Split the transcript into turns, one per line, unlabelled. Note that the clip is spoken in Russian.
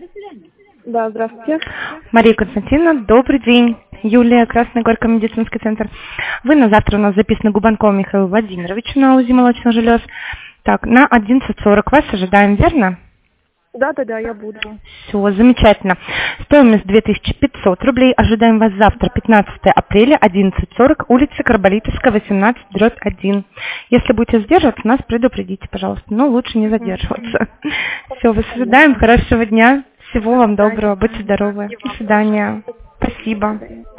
Да, здравствуйте.
Мария Константиновна, добрый день. Юлия, Красная Горка, медицинский центр. Вы на завтра у нас записаны Губанков Михаил Владимирович на УЗИ молочных желез. Так, на 11:40 вас ожидаем, верно?
Да, я буду.
Все, замечательно. Стоимость 2500 рублей. Ожидаем вас завтра, 15 апреля, 11:40, улица Карболитовская, 18/1. Если будете задерживаться, нас предупредите, пожалуйста. Но лучше не задерживаться. Все, вас ожидаем. Хорошего дня. Всего вам доброго. Будьте здоровы. До свидания. Спасибо.